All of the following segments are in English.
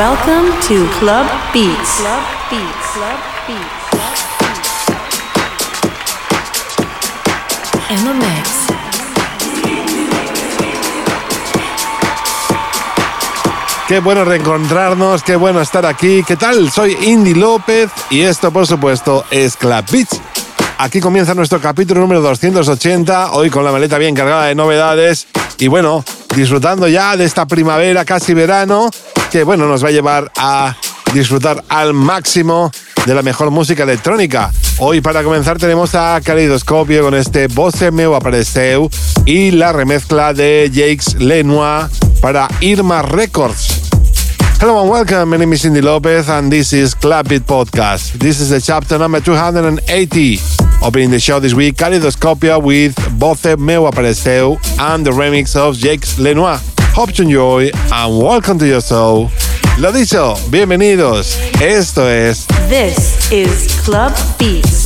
Welcome to Club Beats. Club Beats. Club Beats. In the mix. Qué bueno reencontrarnos, qué bueno estar aquí. ¿Qué tal? Soy Indy López y esto, por supuesto, es Club Beats. Aquí comienza nuestro capítulo número 280, hoy con la maleta bien cargada de novedades y bueno, disfrutando ya de esta primavera, casi verano, que bueno, nos va a llevar a disfrutar al máximo de la mejor música electrónica. Hoy para comenzar tenemos a Caleidoscopio con este Você Meu Apareceu y la remezcla de Jacques Lenoir para Irma Records. Hello and welcome, my name is Indy Lopez and this is Club Beat Podcast. This is the chapter number 280. Opening the show this week, Caleidoscopio with Você Meu Apareceu and the remix of Jacques Lenoir. Hope to enjoy and welcome to your show. Lo dicho, bienvenidos. Esto es... This is Club Beats.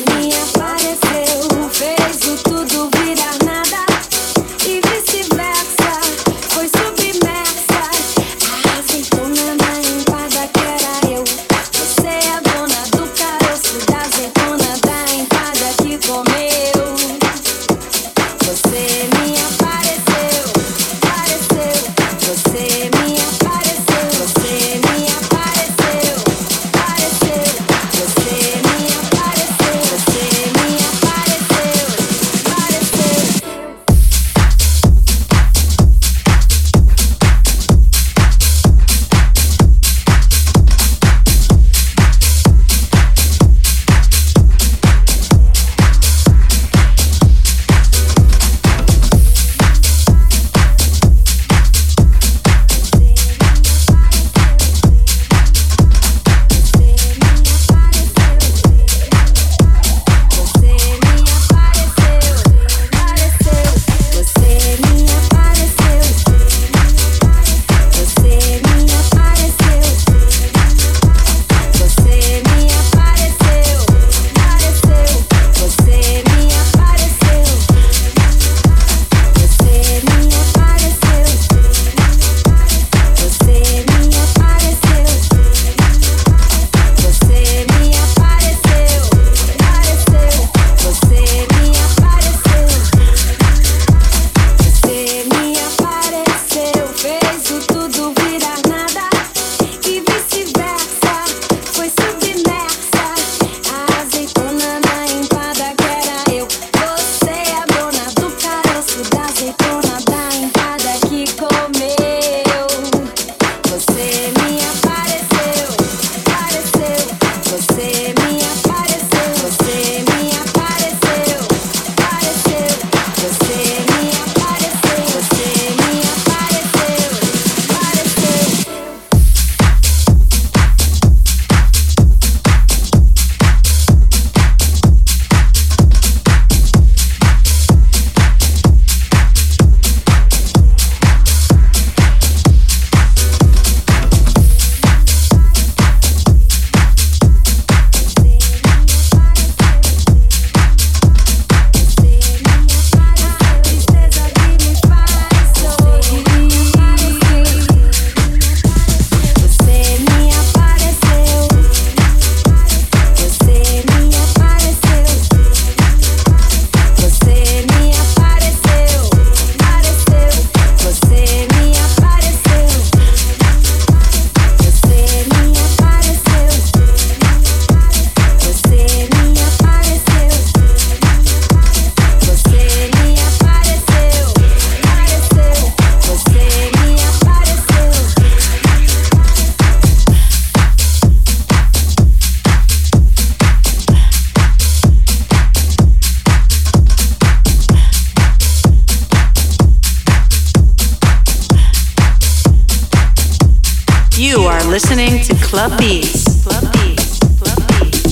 Listening to Club Beats. Club Beats. Club Beats.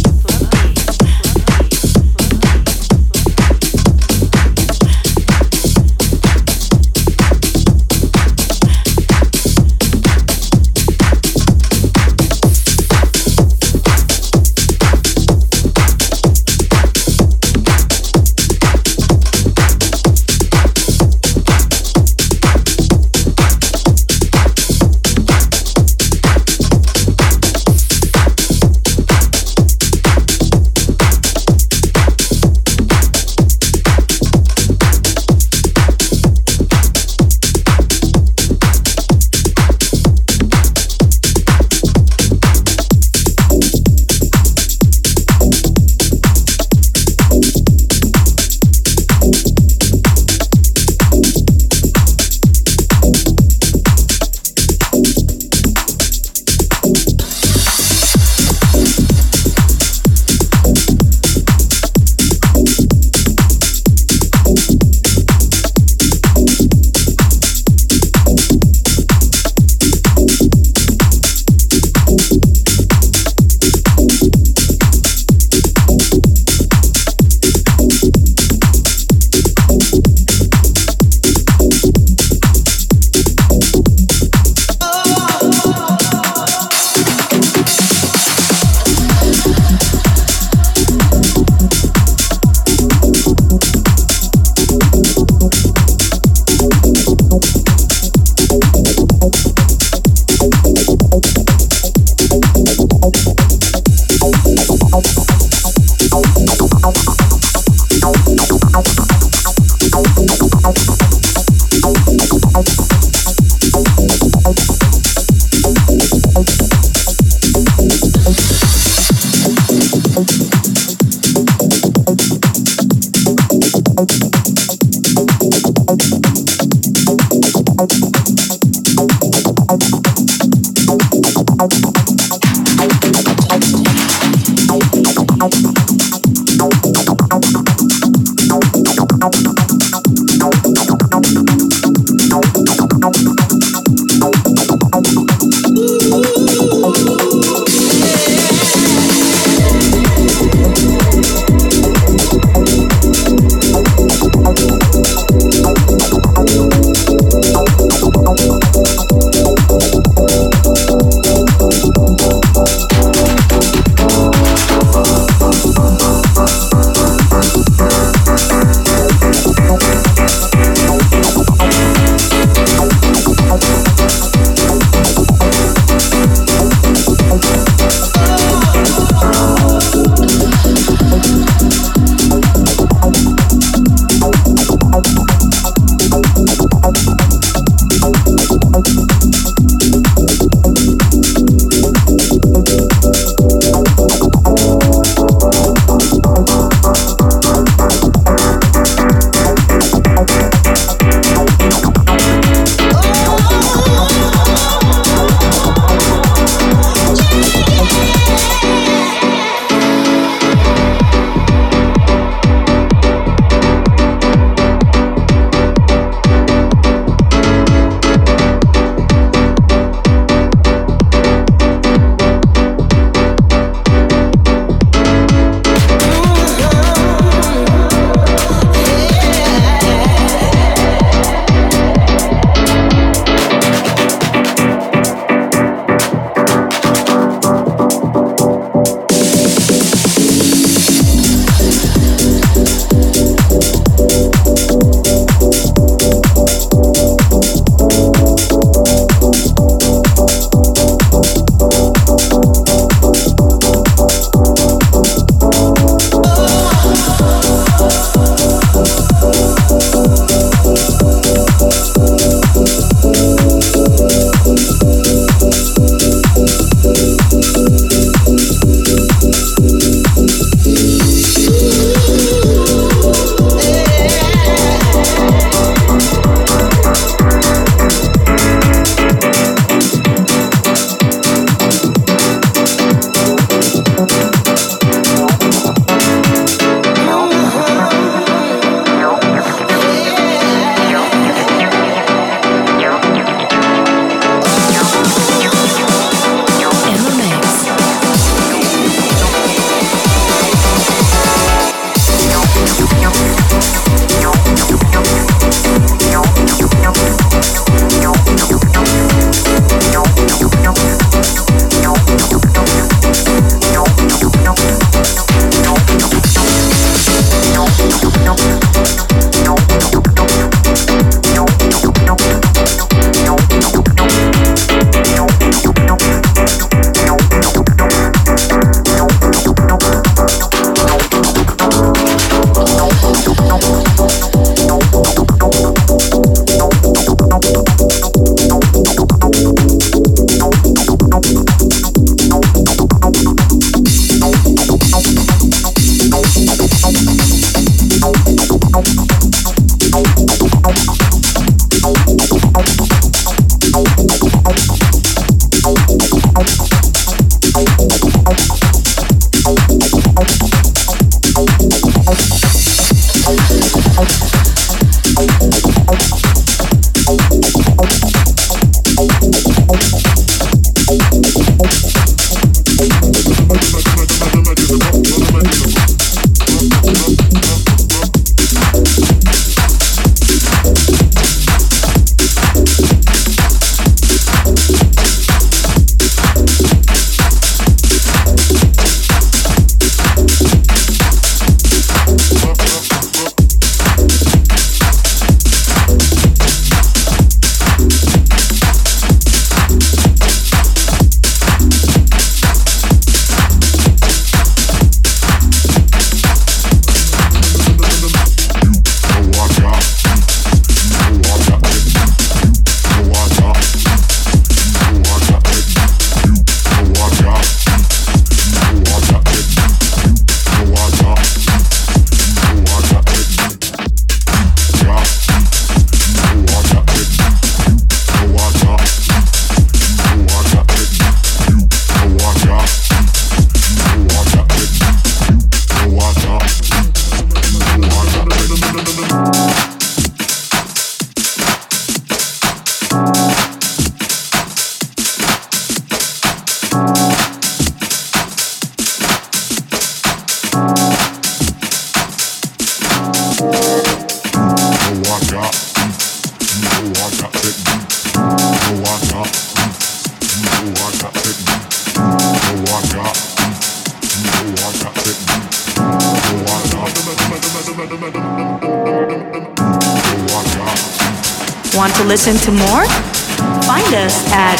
Want to listen to more? Find us at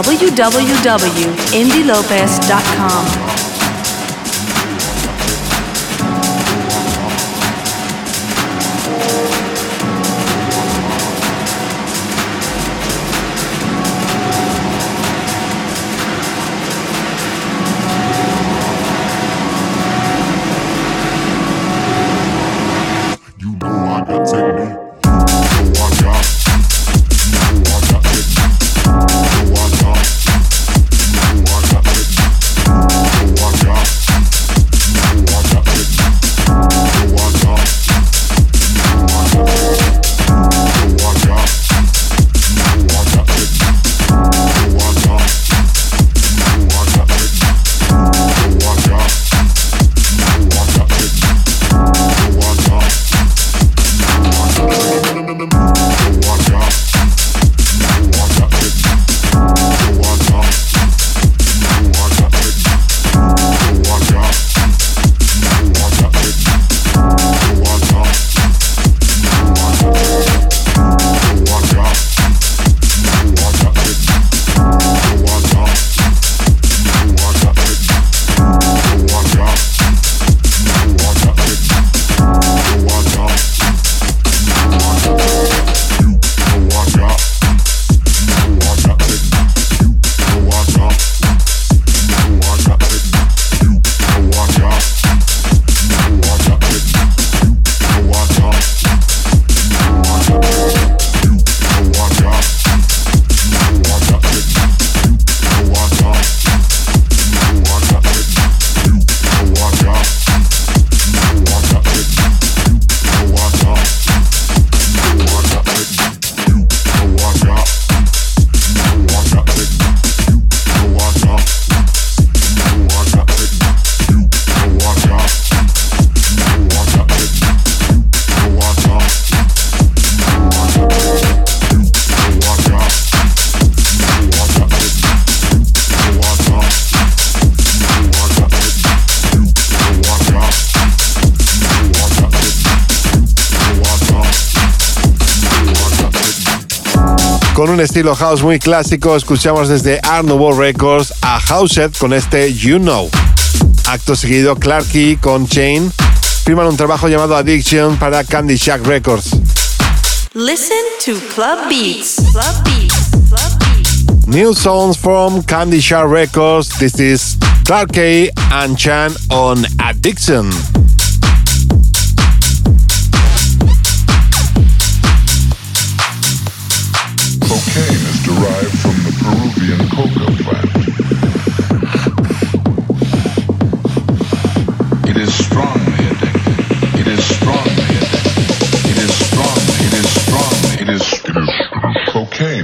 www.indilopez.com. Con un estilo house muy clásico, escuchamos desde Art Nouveau Records a Housed con este You Know. Acto seguido, Clark Key con Chain firman un trabajo llamado Addiction para Candy Shack Records. Listen to Club Beats. Club Beats. Club Beats. New songs from Candy Shack Records. This is Clark Key and Chan on Addiction. Cocaine is derived from the Peruvian coca plant. It is strongly addictive. It is strongly addictive. It is strongly, it is strongly, it is cocaine.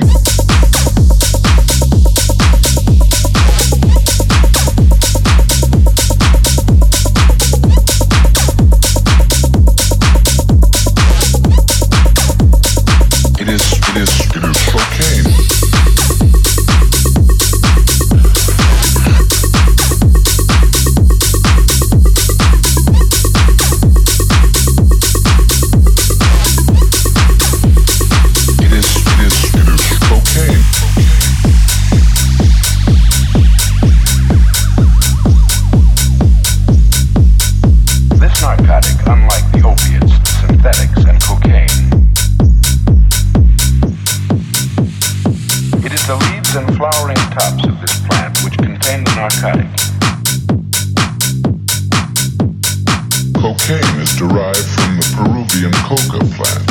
Cocaine is derived from the Peruvian coca plant.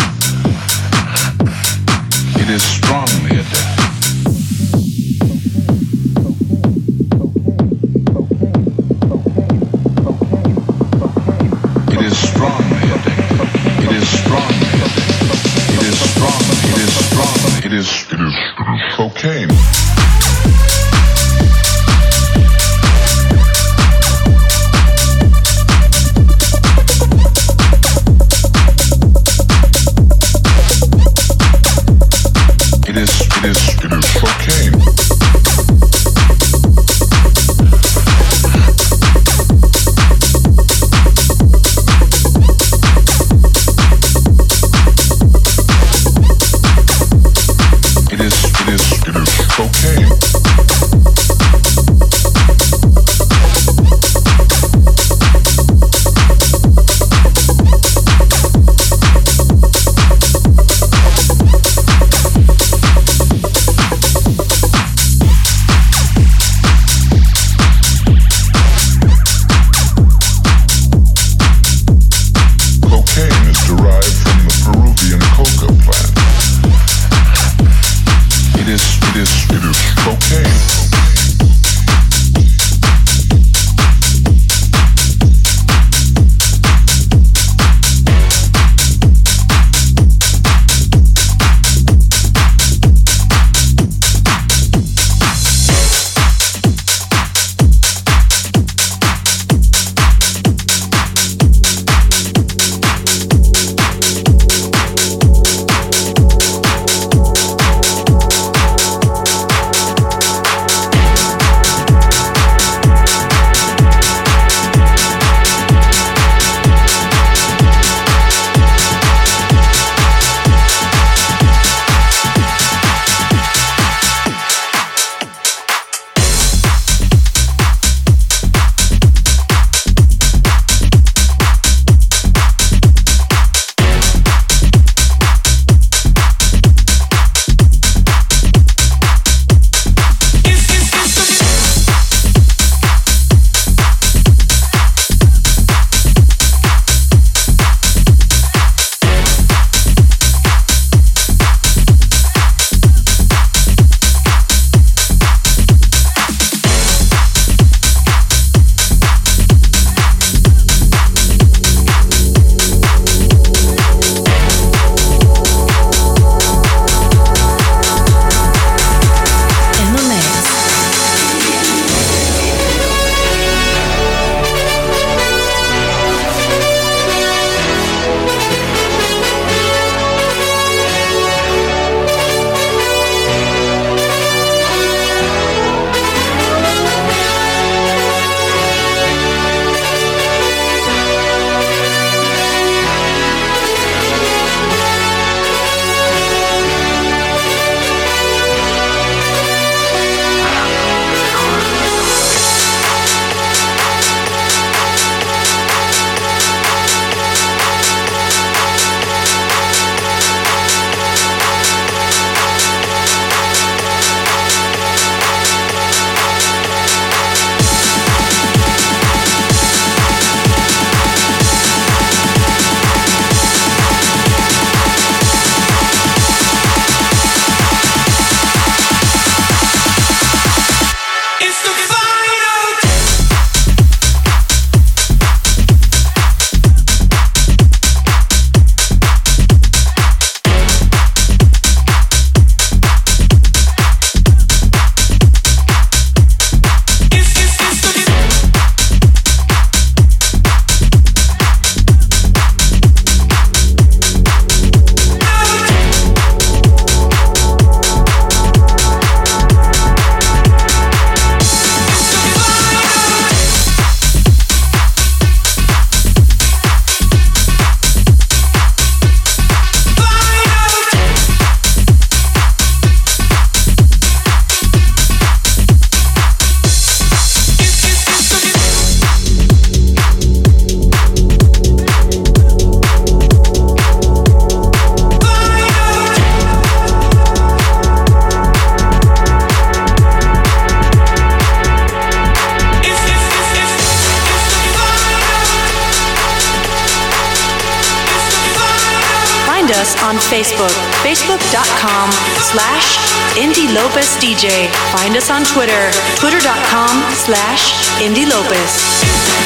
It is strongly addictive. It is strongly addictive. It is strongly addictive. It is strongly, it is strongly, it is cocaine. It is cocaine. Find us on Facebook, facebook.com/Indy Lopez DJ. Find us on Twitter, twitter.com/Indy Lopez.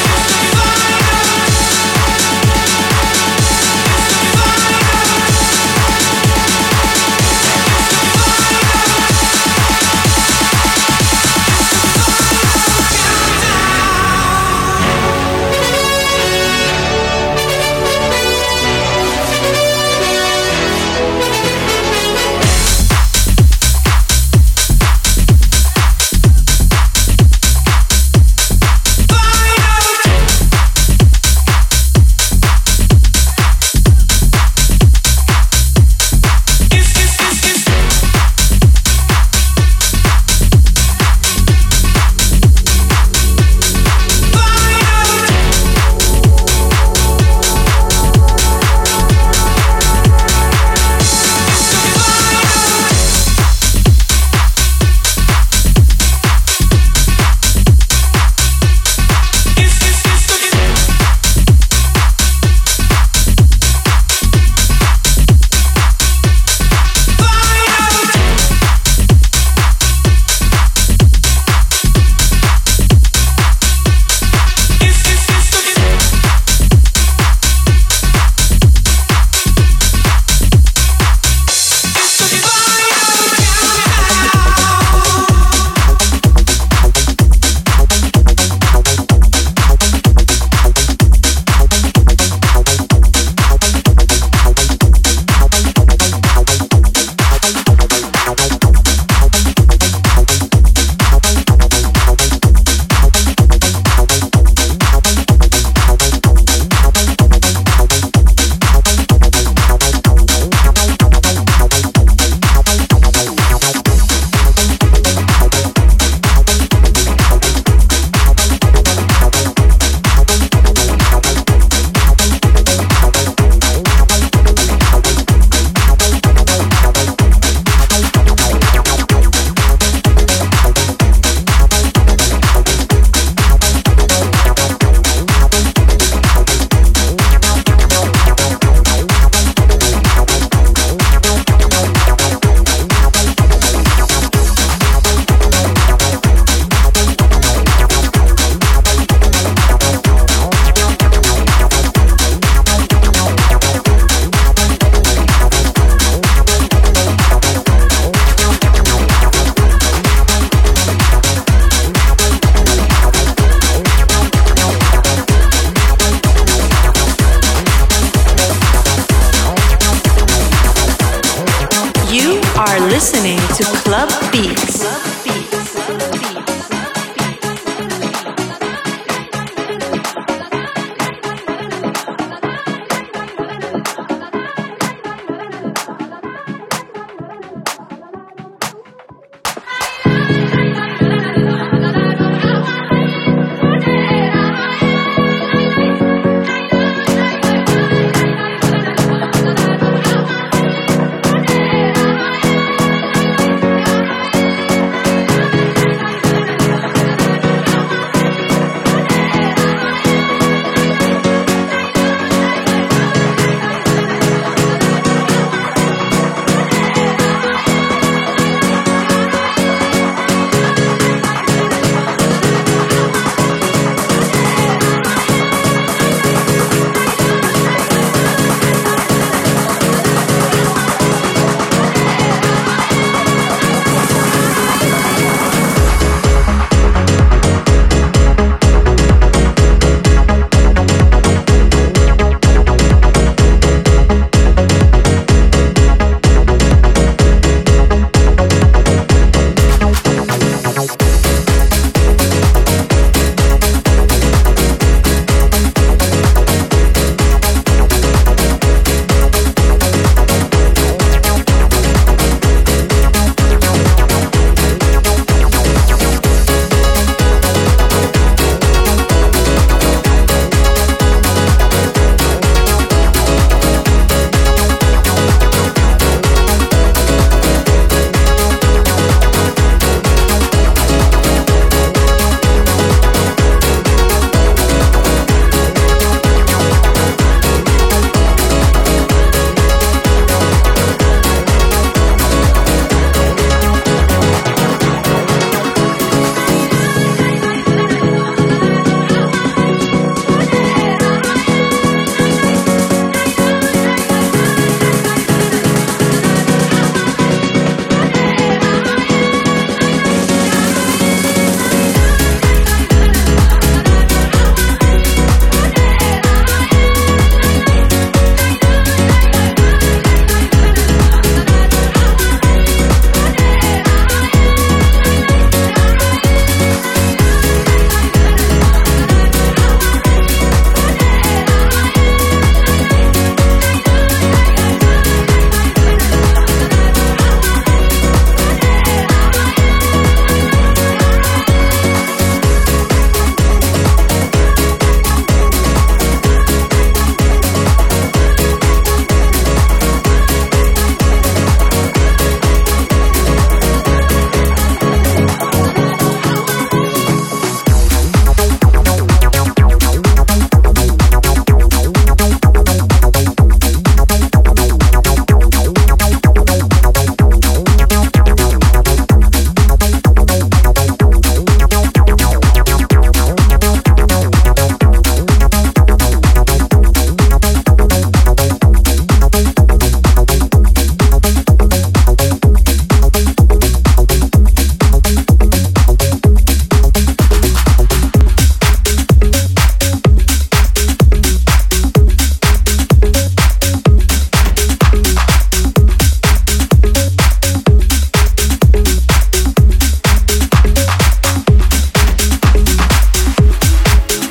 Listening to Club Beats.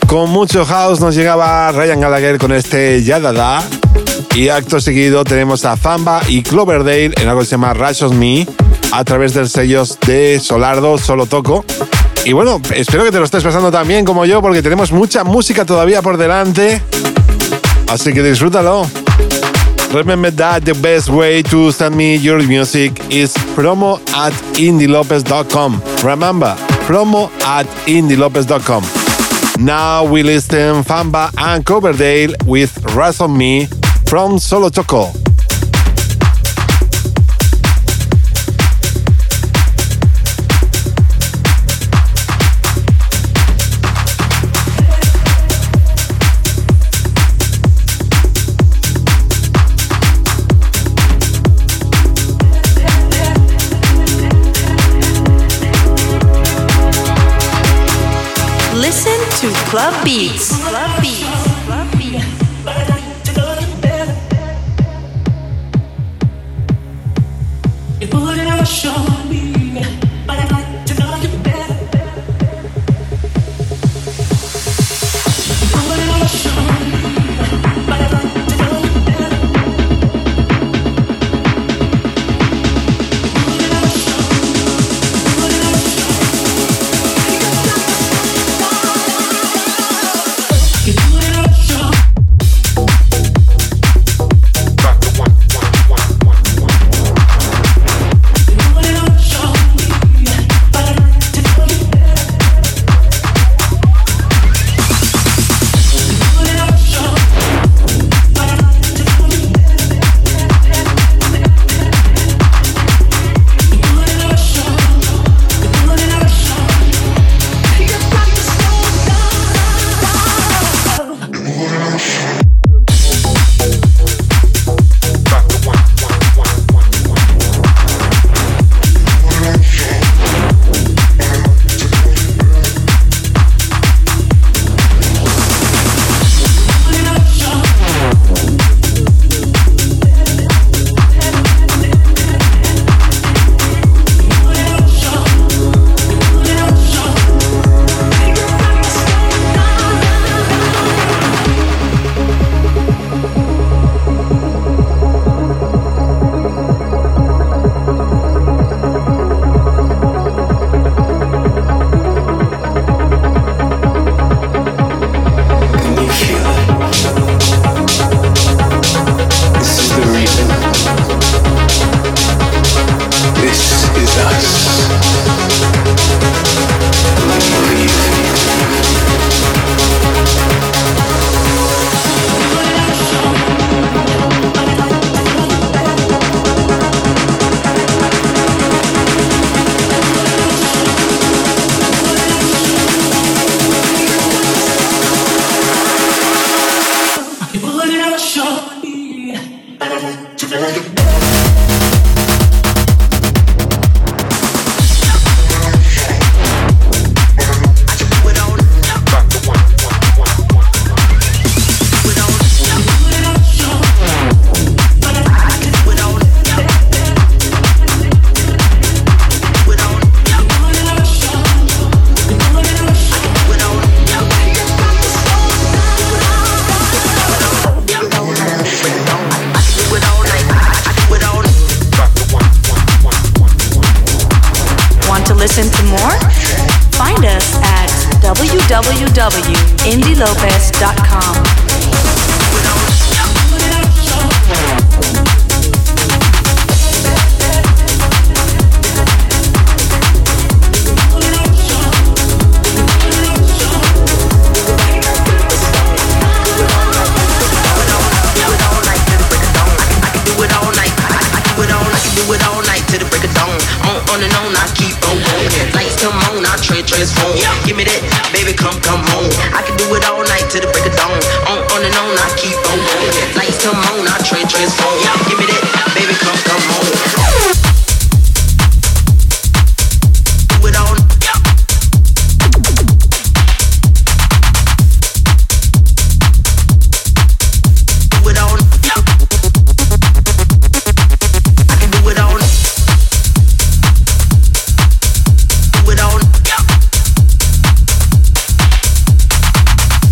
Con mucho house nos llegaba Ryan Gallagher con este Yadada. Y acto seguido tenemos a Zamba y Cloverdale en algo que se llama Rush on Me a través de sellos de Solardo, Solo Toco. Y bueno, espero que te lo estés pasando tan bien como yo, porque tenemos mucha música todavía por delante. Así que disfrútalo. Remember that the best way to send me your music is promo@indielopez.com. Remember, promo@indielopez.com. Now we listen Zamba and Coverdale with Rush on Me from Solo Toco. Listen to Club Beats. Club Beats. Club Beats. You put it on show me, but I'd like to know you better. You put it on show me, but I'd like to know you better. You put it on show me, put it on show me. You put it on show. Listen to more? Find us at www.indielopez.com. Transform. Give me that, baby, come home. I can do it all night till the break of dawn. On and on, I keep on going. Lights come on, I transform. Give me that, baby, come home. Do it all. Do it all. I can do it all. Do it all.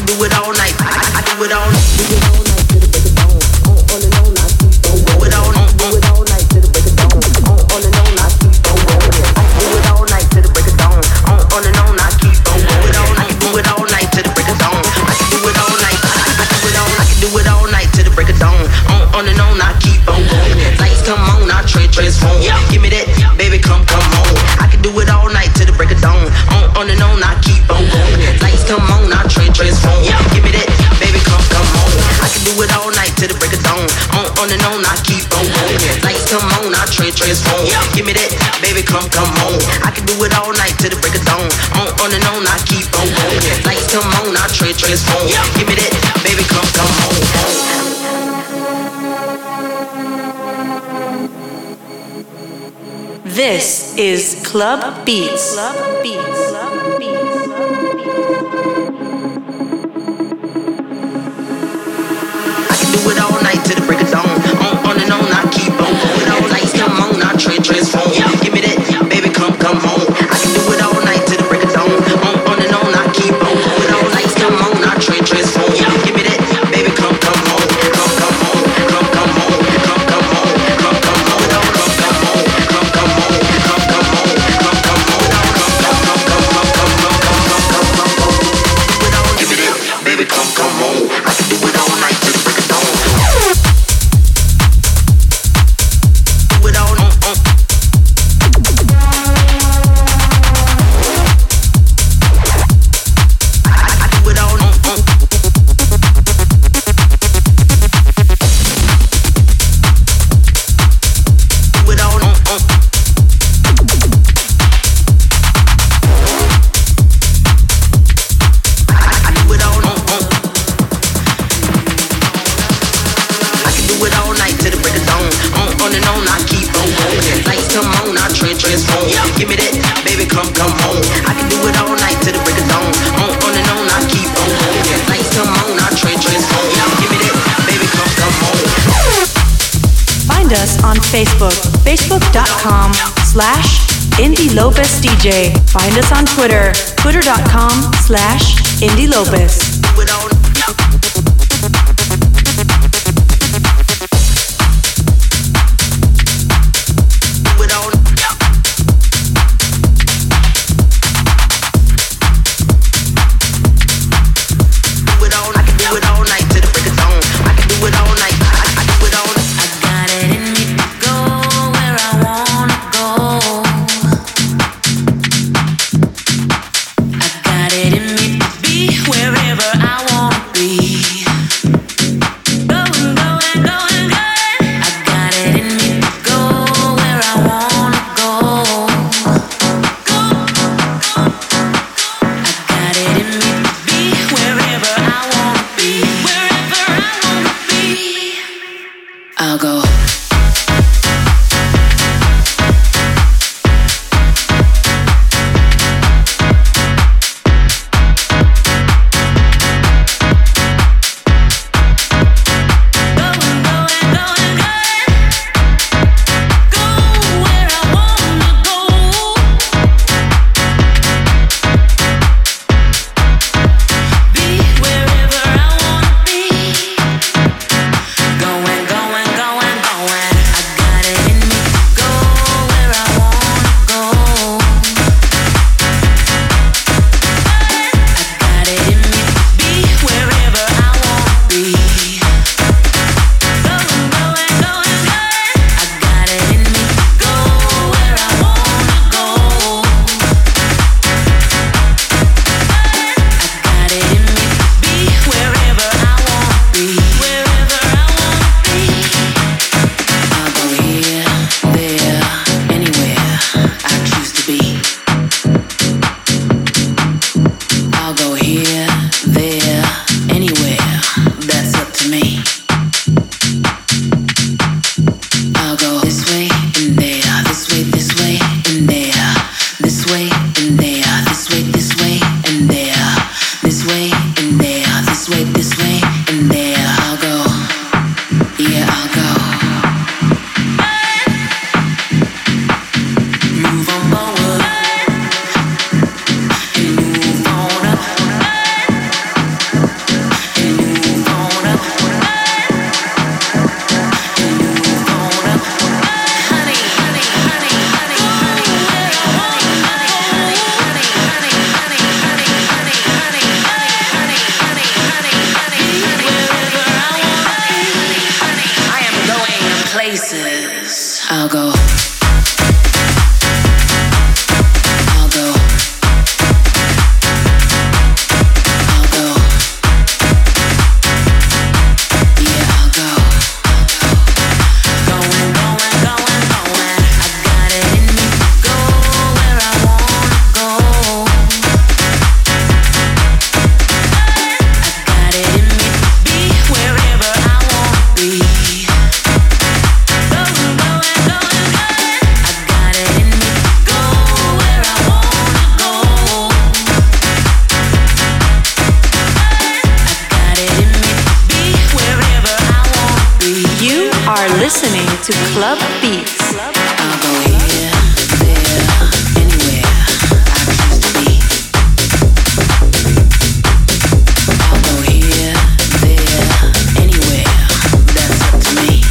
do it all night. I do it all night. Do it all night till the break of dawn. On and on, I keep on. Do it all night till the break of dawn. On and on, I keep on. I do it all night till the break of dawn. On and on, I keep on. Do it all night. Do it all night till the break of dawn. I can do it all night. I can do it all night till the break of dawn. On and on, I keep on. Lights come on, I transform. Give me that, baby, come on. I can do it all night till the break of dawn. On and on, I keep on. Lights come on, I transform. Give me that, baby, come on. I can do it all night till the break of dawn. On and on, I keep on. Lights come on, I transform. Give me that, baby, come on. I can do it all night till the break of dawn. On and on, I keep on. Lights come on, I transform. Give me that, baby, come on. This is Club Beats. Club Beats. Club Beats. I can do it all night till the break of dawn. On and on, I keep on. Do it all lights come on, I transform. Give me that, baby, come on. I can do it all night till the break of dawn. On and on, I keep on. Do it all lights come on, I transform. Give me that, baby, come on. Come on, come on, come on, come on, come on, come on, give me that, baby, come on. I can do it all night till the break of dawn. Do it all I do it all do it all I do it all I can do it all night till the break of dawn. On and on, I keep on. Lights come on, I transform. Give me that, baby, come on. I can do it all night till the break of dawn. On and on, I keep on. Lights come on, I transform. Give me that, baby, come on. Find us on Facebook, facebook.com/Indie Lopez DJ. Find us on Twitter, twitter.com/Indie Lopez. Do it all. Do it all. Do it all. I can do it all night till the break of dawn. I can do it all night. I do it all. I got it in me to go where I wanna go. I got it in me to be wherever I wanna to Club Beats. I'll go here, there, anywhere I choose to be. I'll go here, there, anywhere. That's up to me.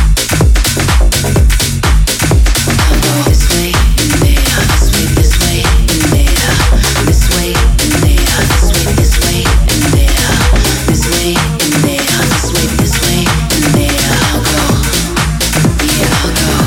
I'll go this way and there, this way and there, this way and there, this way and there, this way and there, this way and there. I'll go. Yeah, I'll go.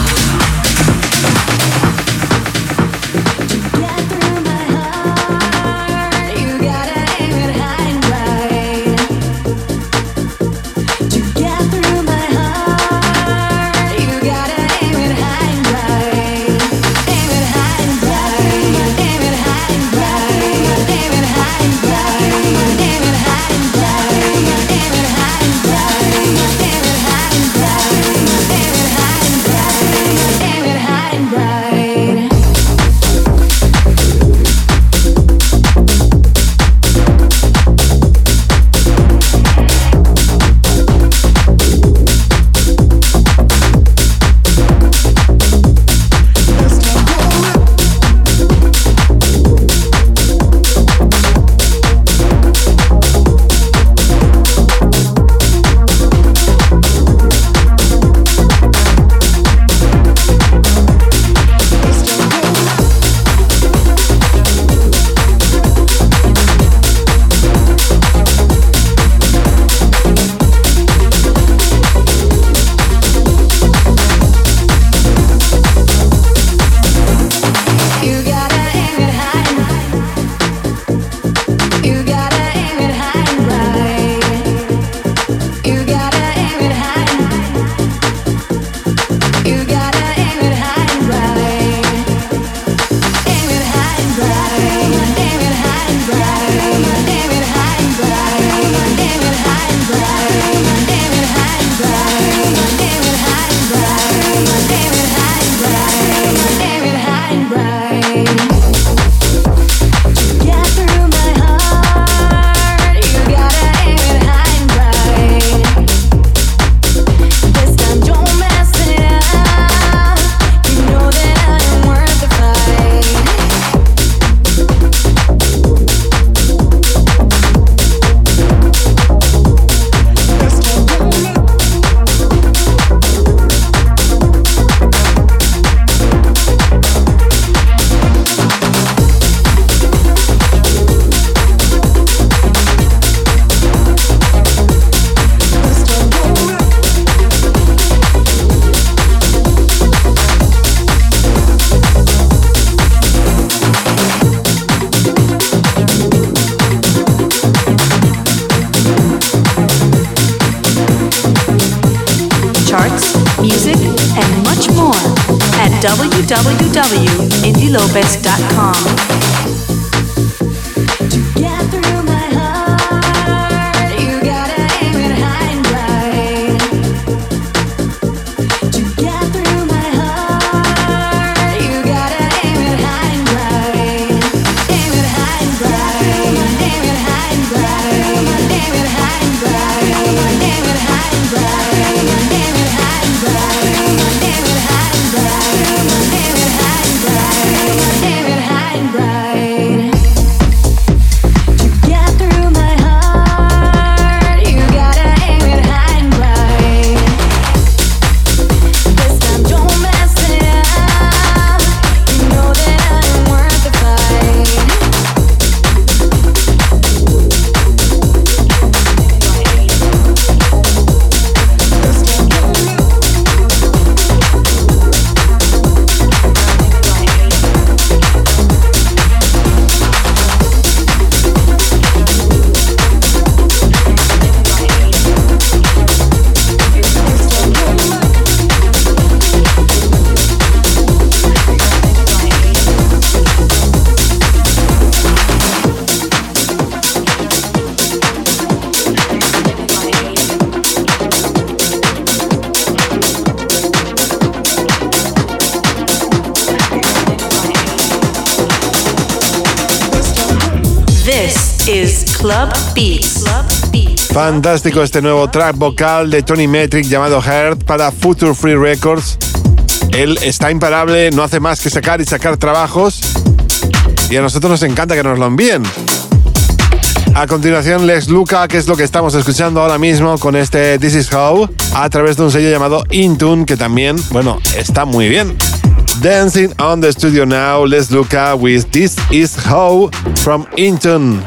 www.indielopez.com. This is Club Beats. Club Beats. Fantástico este nuevo track vocal de Tony Metric llamado Heart para Future Free Records. Él está imparable, no hace más que sacar y sacar trabajos y a nosotros nos encanta que nos lo envíen. A continuación, Lex Luca, que es lo que estamos escuchando ahora mismo con este This Is How a través de un sello llamado Intune, que también, bueno, está muy bien. Dancing on the Studio Now, Lex Luca with This Is How from Intune.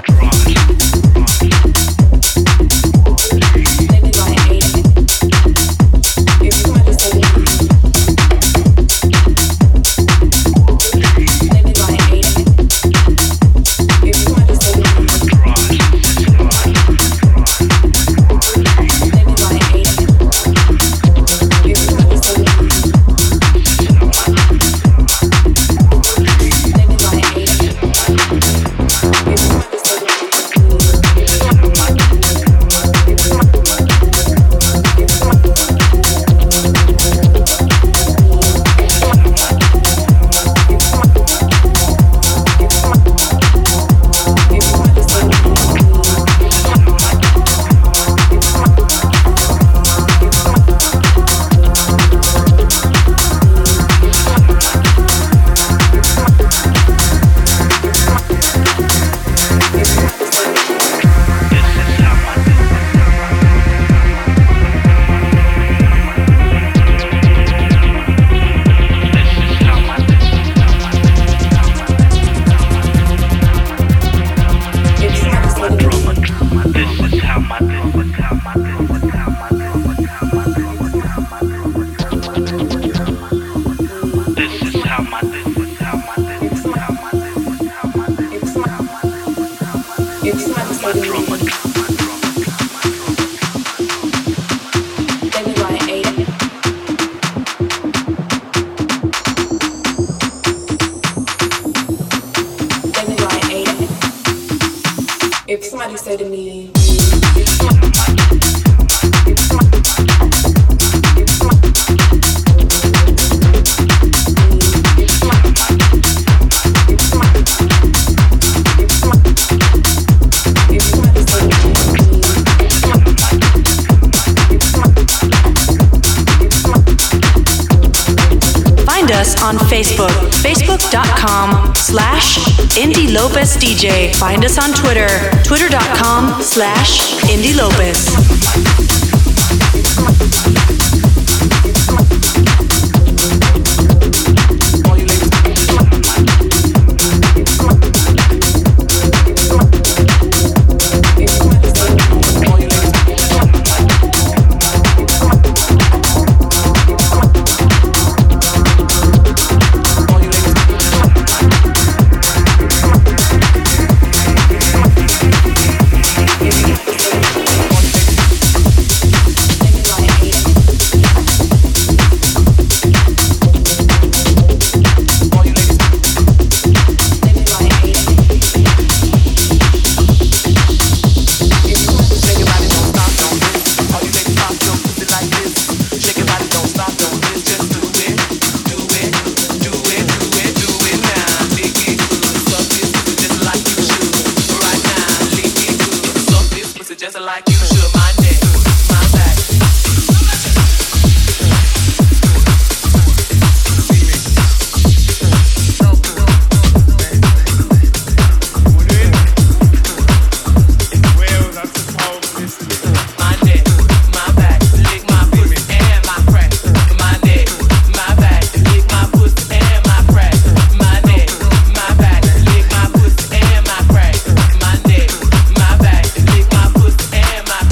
On Facebook, facebook.com/Indy Lopez DJ. Find us on Twitter, twitter.com/Indy Lopez. My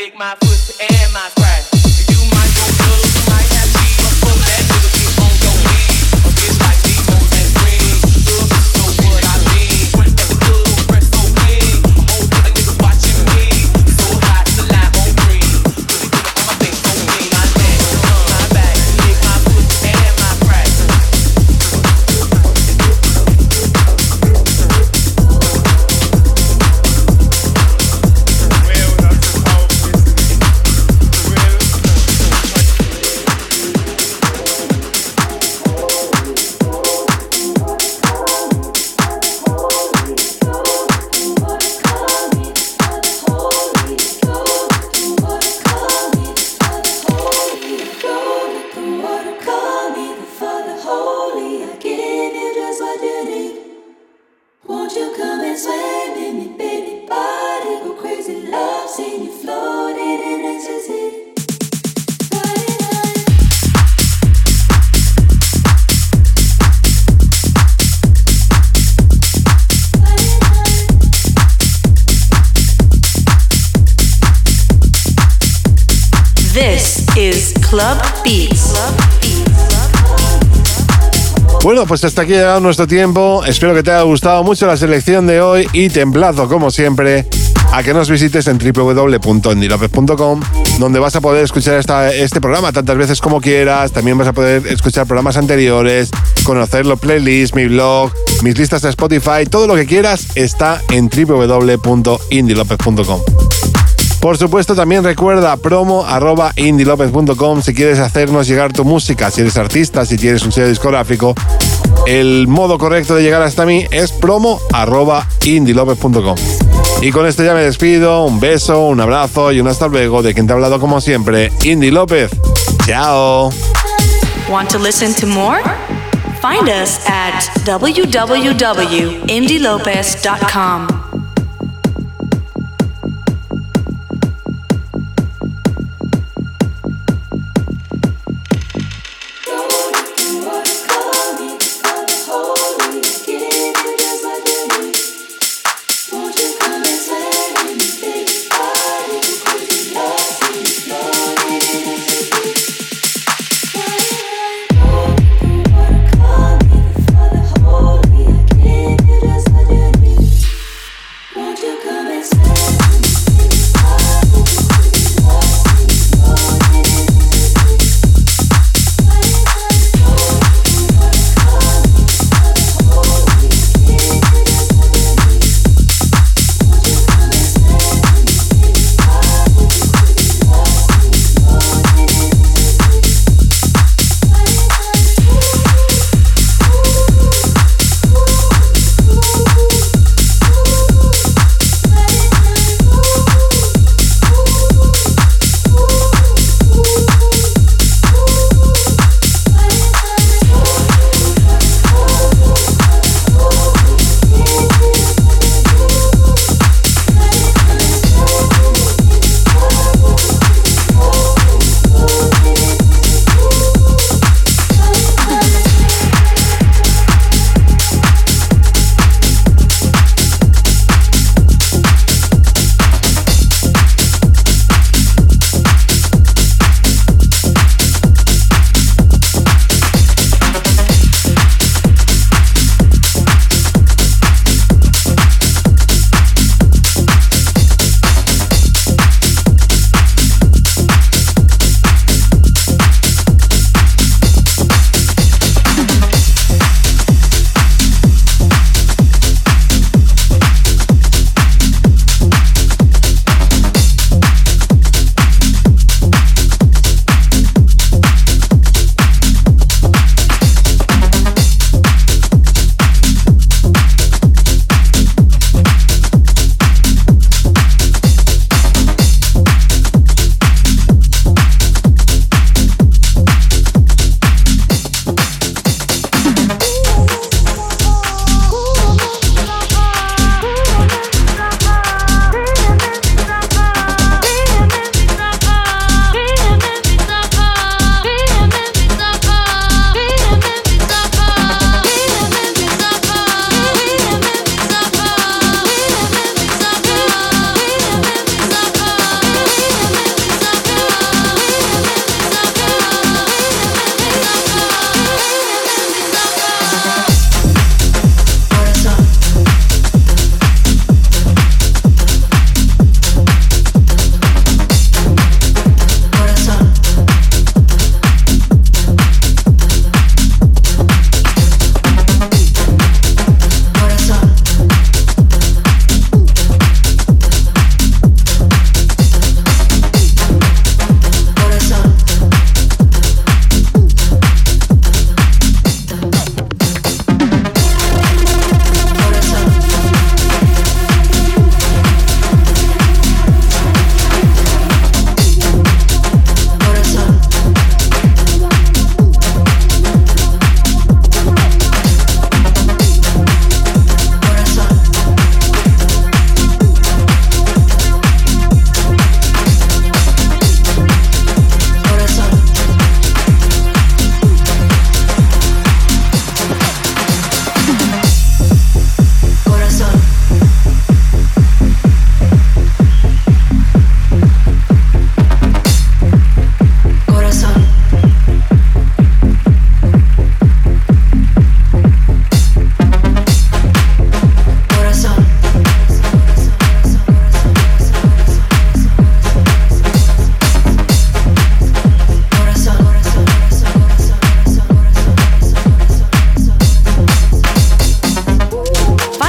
lick my foot and my crack. You might go good, you might have cheese, but fuck that nigga, get on your knees. A bitch like me, more than green. Look, know what I mean. And the good old breast so clean. I'm old a nigga watching me. So hot, the line on green. Really put all my things on me. My neck, my back, lick my foot and my crack. Won't you come and swim in me, baby body? Go crazy, love, seeing you floating in ecstasy. This is Club Beats. Bueno, pues hasta aquí ha llegado nuestro tiempo. Espero que te haya gustado mucho la selección de hoy y te emplazo, como siempre, a que nos visites en www.indilopez.com, donde vas a poder escuchar este programa tantas veces como quieras. También vas a poder escuchar programas anteriores, conocer los playlists, mi blog, mis listas de Spotify. Todo lo que quieras está en www.indilopez.com. Por supuesto, también recuerda promo@indilopez.com si quieres hacernos llegar tu música, si eres artista, si tienes un sello discográfico. El modo correcto de llegar hasta mí es promo@indilopez.com. Y con esto ya me despido. Un beso, un abrazo y un hasta luego de quien te ha hablado como siempre, Indy López. ¡Chao! Want to listen to more? Find us at www.indylopez.com.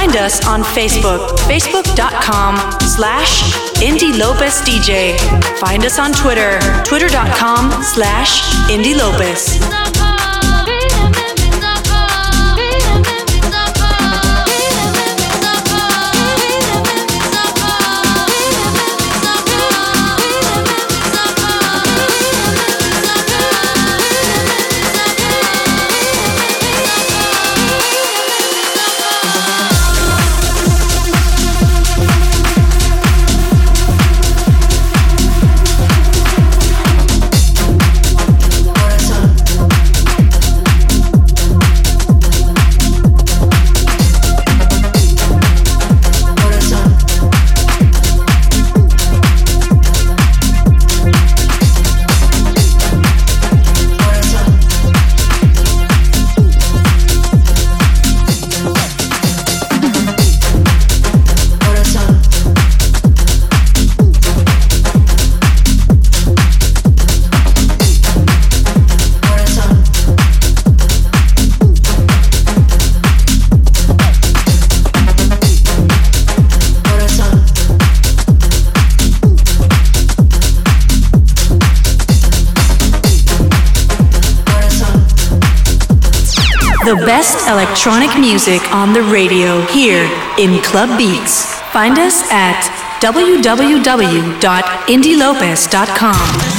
Find us on Facebook, facebook.com/IndyLopezDJ. Find us on Twitter, twitter.com/IndyLopez. The best electronic music on the radio here in Club Beats. Find us at www.indylopez.com.